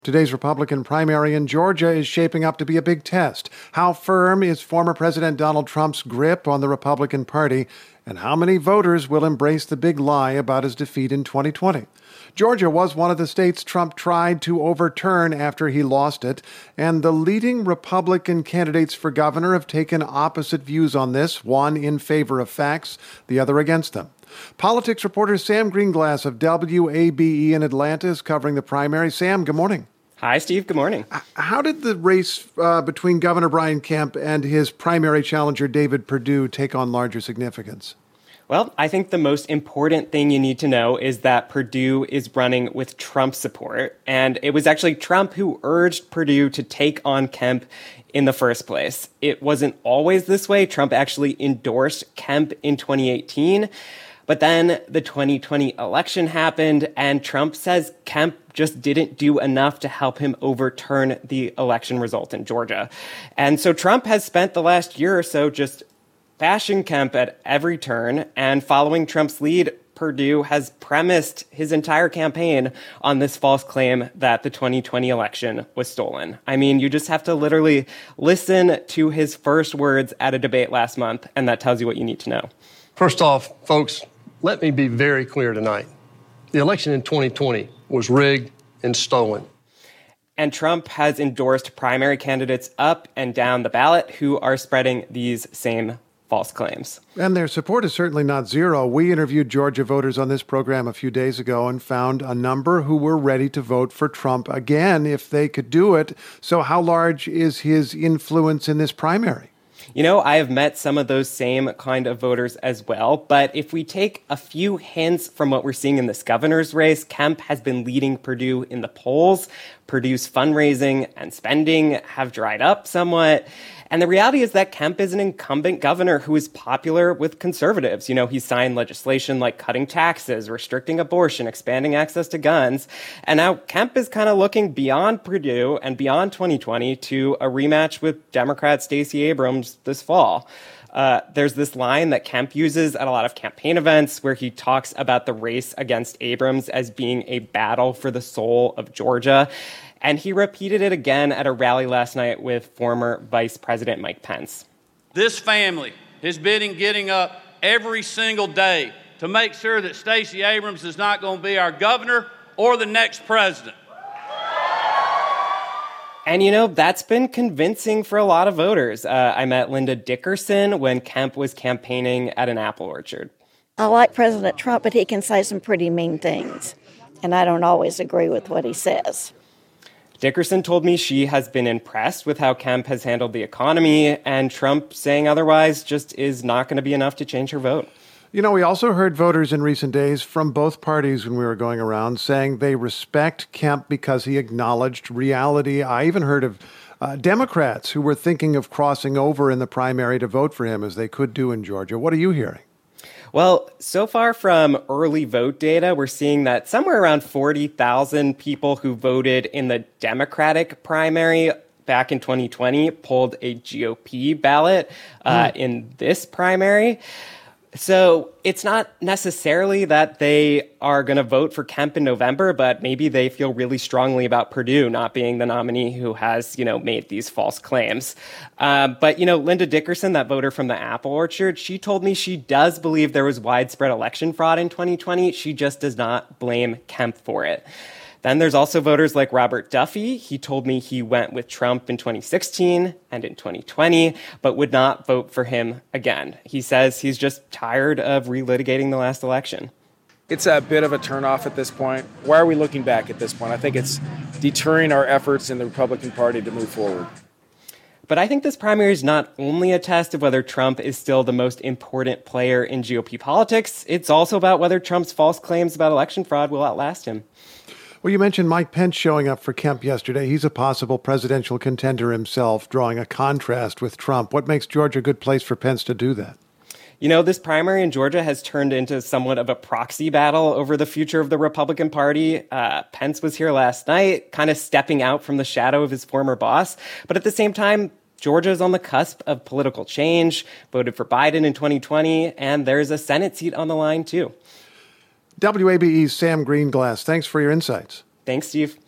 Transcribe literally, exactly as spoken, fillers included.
Today's Republican primary in Georgia is shaping up to be a big test. How firm is former President Donald Trump's grip on the Republican Party, and how many voters will embrace the big lie about his defeat in twenty twenty? Georgia was one of the states Trump tried to overturn after he lost it, and the leading Republican candidates for governor have taken opposite views on this, one in favor of facts, the other against them. Politics reporter Sam Greenglass of W A B E in Atlanta is covering the primary. Sam, good morning. Hi, Steve. Good morning. How did the race uh, between Governor Brian Kemp and his primary challenger, David Perdue, take on larger significance? Well, I think the most important thing you need to know is that Perdue is running with Trump support. And it was actually Trump who urged Perdue to take on Kemp in the first place. It wasn't always this way. Trump actually endorsed Kemp in twenty eighteen. But then the twenty twenty election happened, and Trump says Kemp just didn't do enough to help him overturn the election result in Georgia. And so Trump has spent the last year or so just bashing Kemp at every turn, and following Trump's lead, Perdue has premised his entire campaign on this false claim that the twenty twenty election was stolen. I mean, you just have to literally listen to his first words at a debate last month, and that tells you what you need to know. First off, folks, let me be very clear tonight. The election in twenty twenty was rigged and stolen. And Trump has endorsed primary candidates up and down the ballot who are spreading these same false claims. And their support is certainly not zero. We interviewed Georgia voters on this program a few days ago and found a number who were ready to vote for Trump again if they could do it. So how large is his influence in this primary? You know, I have met some of those same kind of voters as well. But if we take a few hints from what we're seeing in this governor's race, Kemp has been leading Perdue in the polls. Perdue's fundraising and spending have dried up somewhat. And the reality is that Kemp is an incumbent governor who is popular with conservatives. You know, he signed legislation like cutting taxes, restricting abortion, expanding access to guns. And now Kemp is kind of looking beyond Perdue and beyond twenty twenty to a rematch with Democrat Stacey Abrams this fall. Uh, there's this line that Kemp uses at a lot of campaign events where he talks about the race against Abrams as being a battle for the soul of Georgia. And he repeated it again at a rally last night with former Vice President Mike Pence. This family has been getting up every single day to make sure that Stacey Abrams is not going to be our governor or the next president. And, you know, that's been convincing for a lot of voters. Uh, I met Linda Dickerson when Kemp was campaigning at an apple orchard. I like President Trump, but he can say some pretty mean things. And I don't always agree with what he says. Dickerson told me she has been impressed with how Kemp has handled the economy, and Trump saying otherwise just is not going to be enough to change her vote. You know, we also heard voters in recent days from both parties when we were going around saying they respect Kemp because he acknowledged reality. I even heard of uh, Democrats who were thinking of crossing over in the primary to vote for him, as they could do in Georgia. What are you hearing? Well, so far from early vote data, we're seeing that somewhere around forty thousand people who voted in the Democratic primary back in twenty twenty pulled a G O P ballot uh, mm. in this primary. So it's not necessarily that they are going to vote for Kemp in November, but maybe they feel really strongly about Perdue not being the nominee who has, you know, made these false claims. Um, but, you know, Linda Dickerson, that voter from the apple orchard, she told me she does believe there was widespread election fraud in twenty twenty. She just does not blame Kemp for it. Then there's also voters like Robert Duffy. He told me he went with Trump in twenty sixteen and in twenty twenty, but would not vote for him again. He says he's just tired of relitigating the last election. It's a bit of a turnoff at this point. Why are we looking back at this point? I think it's deterring our efforts in the Republican Party to move forward. But I think this primary is not only a test of whether Trump is still the most important player in G O P politics, it's also about whether Trump's false claims about election fraud will outlast him. Well, you mentioned Mike Pence showing up for Kemp yesterday. He's a possible presidential contender himself, drawing a contrast with Trump. What makes Georgia a good place for Pence to do that? You know, this primary in Georgia has turned into somewhat of a proxy battle over the future of the Republican Party. Uh, Pence was here last night, kind of stepping out from the shadow of his former boss. But at the same time, Georgia is on the cusp of political change, voted for Biden in twenty twenty, and there's a Senate seat on the line, too. W A B E's Sam Greenglass, thanks for your insights. Thanks, Steve.